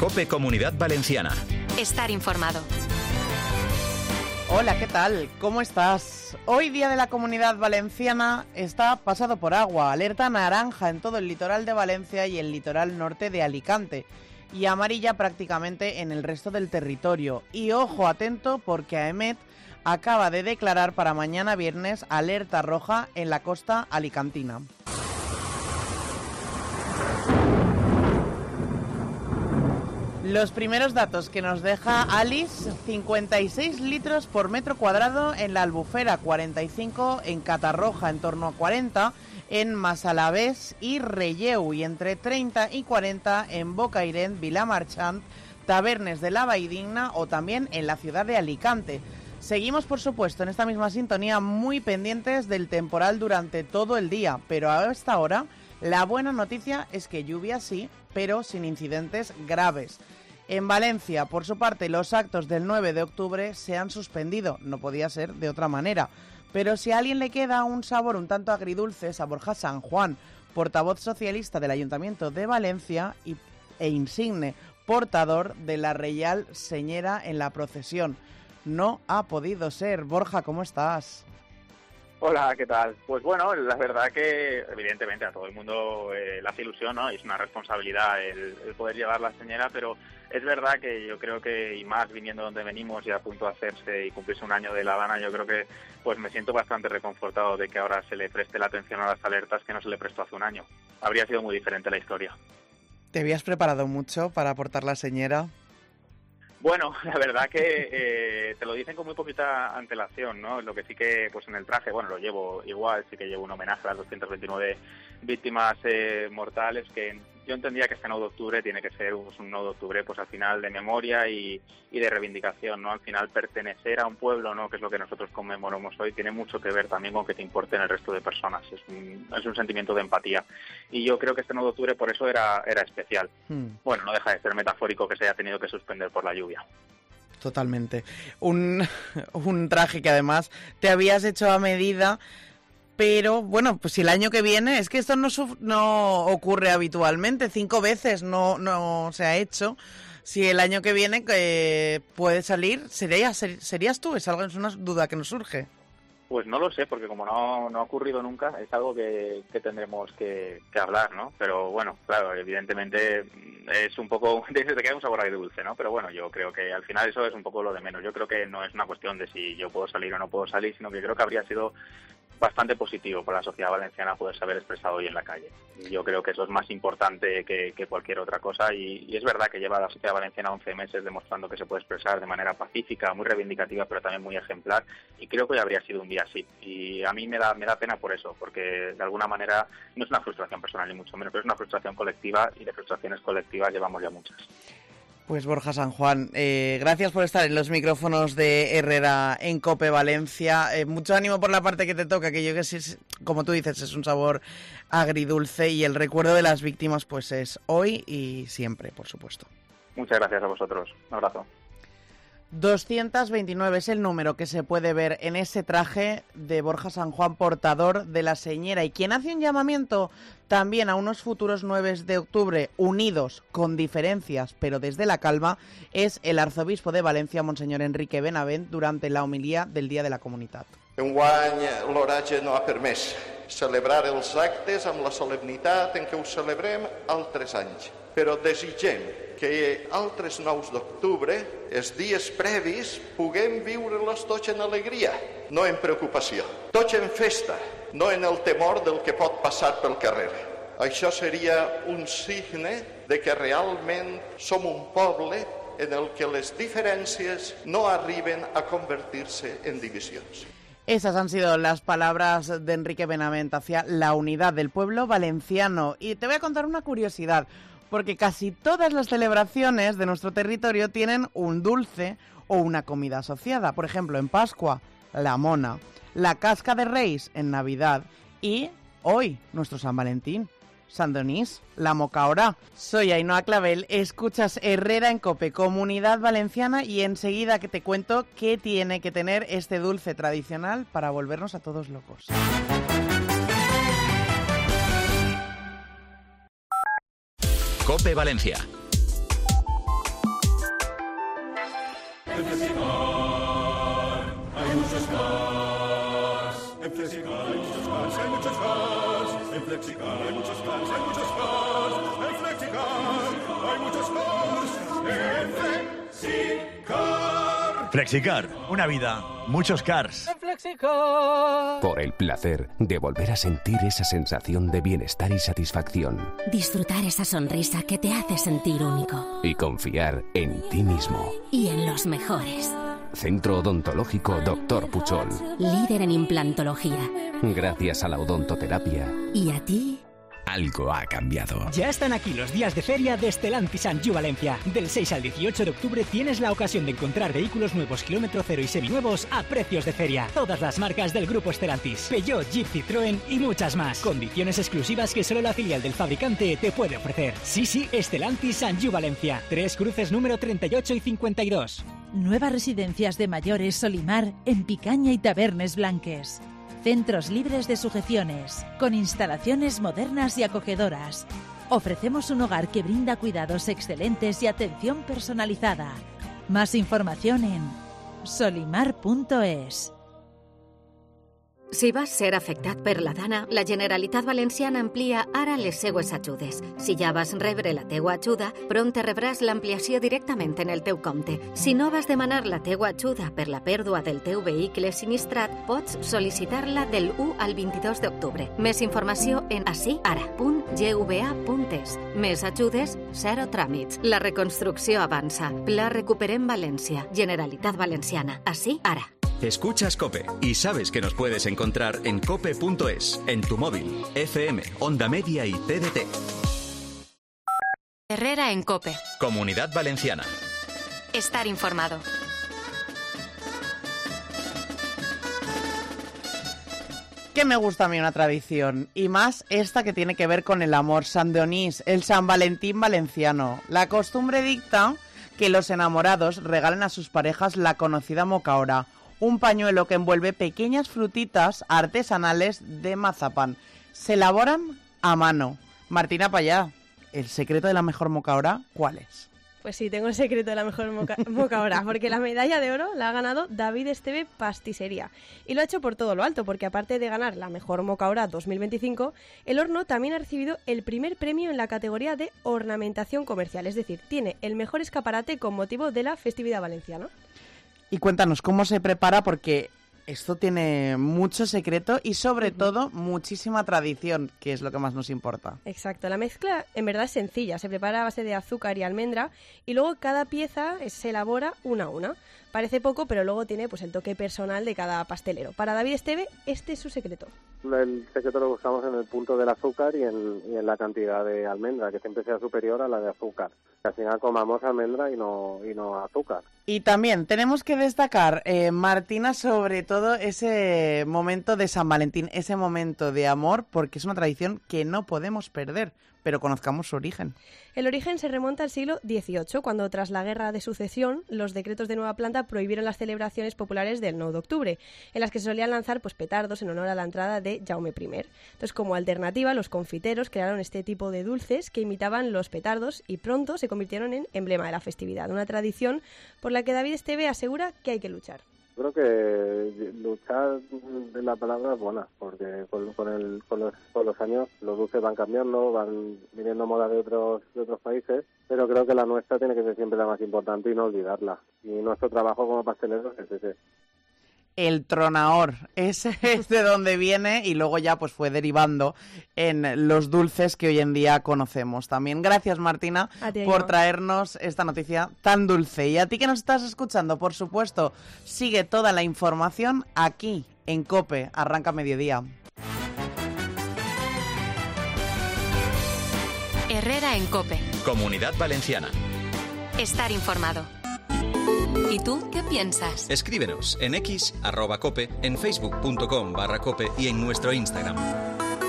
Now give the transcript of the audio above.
COPE Comunidad Valenciana. Estar informado. Hola, ¿qué tal? ¿Cómo estás? Hoy, Día de la Comunidad Valenciana, está pasado por agua. Alerta naranja en todo el litoral de Valencia y el litoral norte de Alicante. Y amarilla prácticamente en el resto del territorio. Y ojo atento porque AEMET acaba de declarar para mañana viernes alerta roja en la costa alicantina. Los primeros datos que nos deja Alice: 56 litros por metro cuadrado en la Albufera, 45 en Catarroja, en torno a 40 en Massalavés y Relleu, y entre 30 y 40 en Bocairent, Vilamarchant, Tabernes de la Valldigna o también en la ciudad de Alicante. Seguimos, por supuesto, en esta misma sintonía, muy pendientes del temporal durante todo el día, pero a esta hora la buena noticia es que lluvia sí, pero sin incidentes graves. En Valencia, por su parte, los actos del 9 de octubre se han suspendido, no podía ser de otra manera. Pero si a alguien le queda un sabor un tanto agridulce, es a Borja San Juan, portavoz socialista del Ayuntamiento de Valencia e insigne portador de la Reial Señera en la procesión. No ha podido ser. Borja, ¿cómo estás? Hola, ¿qué tal? Pues bueno, la verdad que evidentemente a todo el mundo le hace ilusión, ¿no? Es una responsabilidad el poder llevar la señora, pero es verdad que yo creo que, y más viniendo donde venimos y a punto de hacerse y cumplirse un año de La Habana, yo creo que pues me siento bastante reconfortado de que ahora se le preste la atención a las alertas que no se le prestó hace un año. Habría sido muy diferente la historia. ¿Te habías preparado mucho para aportar la señora? Bueno, la verdad que te lo dicen con muy poquita antelación, ¿no? Lo que sí que, pues en el traje, bueno, lo llevo igual, sí que llevo un homenaje a las 229 víctimas mortales, que yo entendía que este 9 de octubre tiene que ser un 9 de octubre, pues al final de memoria y de reivindicación, ¿no? Al final pertenecer a un pueblo, ¿no? Que es lo que nosotros conmemoramos hoy, tiene mucho que ver también con que te importen el resto de personas, es un sentimiento de empatía. Y yo creo que este 9 de octubre por eso era especial. Bueno, no deja de ser metafórico que se haya tenido que suspender por la lluvia. Totalmente. Un traje que además te habías hecho a medida, pero bueno, pues si el año que viene, es que esto no ocurre habitualmente, 5 veces no se ha hecho. Si el año que viene puede salir, ¿serías tú? Es una duda que nos surge. Pues no lo sé, porque como no ha ocurrido nunca, es algo que tendremos que hablar, ¿no? Pero bueno, claro, evidentemente es un poco, te queda un sabor agridulce, ¿no? Pero bueno, yo creo que al final eso es un poco lo de menos. Yo creo que no es una cuestión de si yo puedo salir o no puedo salir, sino que creo que habría sido bastante positivo para la sociedad valenciana poderse haber expresado hoy en la calle. Y yo creo que eso es más importante que cualquier otra cosa, y es verdad que lleva la sociedad valenciana 11 meses demostrando que se puede expresar de manera pacífica, muy reivindicativa, pero también muy ejemplar, y creo que hoy habría sido un día así. Y a mí me da pena por eso, porque de alguna manera no es una frustración personal ni mucho menos, pero es una frustración colectiva, y de frustraciones colectivas llevamos ya muchas. Pues Borja San Juan, gracias por estar en los micrófonos de Herrera en COPE Valencia. Mucho ánimo por la parte que te toca, que yo que sí, como tú dices, es un sabor agridulce, y el recuerdo de las víctimas pues es hoy y siempre, por supuesto. Muchas gracias a vosotros. Un abrazo. 229 es el número que se puede ver en ese traje de Borja San Juan, portador de la señera, y quien hace un llamamiento también a unos futuros 9 de octubre unidos, con diferencias, pero desde la calma, es el arzobispo de Valencia, Monseñor Enrique Benavent, durante la homilía del Dia de la Comunitat. Enguany l'oratge no ha permès celebrar els actes amb la solemnitat en què ho celebrem altres anys, però desitgem que altres 9 d'octubre, els dies previs, puguem viure-los tots en alegria, no en preocupació, tots en festa, no en el temor del que pot passar pel carrer. Això seria un signe de que realment som un poble en el que les diferències no arriben a convertir-se en divisions. Esas han sido las palabras de Enrique Benavent hacia la unidad del pueblo valenciano. Y te voy a contar una curiosidad, porque casi todas las celebraciones de nuestro territorio tienen un dulce o una comida asociada. Por ejemplo, en Pascua, la mona, la casca de Reis en Navidad y hoy, nuestro San Valentín, San Donís, la mocaora. Soy Ainhoa Clavel, escuchas Herrera en COPE, Comunidad Valenciana, y enseguida que te cuento qué tiene que tener este dulce tradicional para volvernos a todos locos. COPE Valencia. FlexiCar, hay muchos cars, hay muchos cars. En FlexiCar, hay muchos cars. En FlexiCar. FlexiCar, una vida, muchos cars. En FlexiCar. Por el placer de volver a sentir esa sensación de bienestar y satisfacción. Disfrutar esa sonrisa que te hace sentir único. Y confiar en ti mismo. Y en los mejores. Centro Odontológico Dr. Puchol. Líder en implantología. Gracias a la odontoterapia. ¿Y a ti? Algo ha cambiado. Ya están aquí los días de feria de Stellantis Anjou Valencia. Del 6 al 18 de octubre tienes la ocasión de encontrar vehículos nuevos, kilómetro cero y seminuevos a precios de feria. Todas las marcas del grupo Stellantis, Peugeot, Jeep, Citroën y muchas más. Condiciones exclusivas que solo la filial del fabricante te puede ofrecer. Sí, Stellantis Anjou Valencia. 3 cruces número 38 y 52. Nuevas residencias de mayores Solimar en Picaña y Tabernes Blanques. Centros libres de sujeciones, con instalaciones modernas y acogedoras. Ofrecemos un hogar que brinda cuidados excelentes y atención personalizada. Más información en solimar.es. Si vas ser afectat per la dana, la Generalitat Valenciana amplia ara les seues ajudes. Si ja vas rebre la teua ajuda, prompte rebràs l'ampliació directament en el teu compte. Si no vas demanar la teua ajuda per la pèrdua del teu vehicle sinistrat, pots sol·licitar-la del 1 al 22 d'octubre. Més informació en asiara.gva.es. Més ajudes, zero tràmits. La reconstrucció avança. Pla Recuperem València. Generalitat Valenciana. Así, ara. Escuchas COPE y sabes que nos puedes encontrar en cope.es, en tu móvil, FM, Onda Media y TDT. Herrera en COPE. Comunidad Valenciana. Estar informado. Que me gusta a mí una tradición, y más esta que tiene que ver con el amor. San Dionís, el San Valentín valenciano. La costumbre dicta que los enamorados regalen a sus parejas la conocida mocaora, un pañuelo que envuelve pequeñas frutitas artesanales de mazapán. Se elaboran a mano. Martina Payá, ¿el secreto de la mejor mocaora cuál es? Pues sí, tengo el secreto de la mejor mocaora, porque la medalla de oro la ha ganado David Esteve Pastisería. Y lo ha hecho por todo lo alto, porque aparte de ganar la mejor mocaora 2025, el horno también ha recibido el primer premio en la categoría de ornamentación comercial. Es decir, tiene el mejor escaparate con motivo de la festividad valenciana. Y cuéntanos cómo se prepara, porque esto tiene mucho secreto y sobre todo muchísima tradición, que es lo que más nos importa. Exacto, la mezcla en verdad es sencilla, se prepara a base de azúcar y almendra y luego cada pieza se elabora una a una. Parece poco, pero luego tiene pues el toque personal de cada pastelero. Para David Esteve, este es su secreto. El secreto lo buscamos en el punto del azúcar y en la cantidad de almendra, que siempre sea superior a la de azúcar. Que al final comamos almendra y no azúcar. Y también tenemos que destacar, Martina, sobre todo ese momento de San Valentín, ese momento de amor, porque es una tradición que no podemos perder, pero conozcamos su origen. El origen se remonta al siglo XVIII, cuando tras la Guerra de Sucesión, los decretos de Nueva Planta prohibieron las celebraciones populares del 9 de octubre, en las que se solían lanzar pues petardos en honor a la entrada de Jaume I. Entonces, como alternativa, los confiteros crearon este tipo de dulces que imitaban los petardos y pronto se convirtieron en emblema de la festividad, una tradición por la que David Esteve asegura que hay que luchar. Creo que luchar de la palabra es buena, porque con los años los dulces van cambiando, van viniendo moda de otros países, pero creo que la nuestra tiene que ser siempre la más importante y no olvidarla. Y nuestro trabajo como pasteleros es ese. El tronador, ese es de donde viene y luego ya pues fue derivando en los dulces que hoy en día conocemos. También gracias, Martina, por traernos esta noticia tan dulce. Y a ti que nos estás escuchando, por supuesto, sigue toda la información aquí en COPE. Arranca mediodía. Herrera en COPE. Comunidad Valenciana. Estar informado. ¿Y tú qué piensas? Escríbenos en x@cope, en facebook.com/cope y en nuestro Instagram.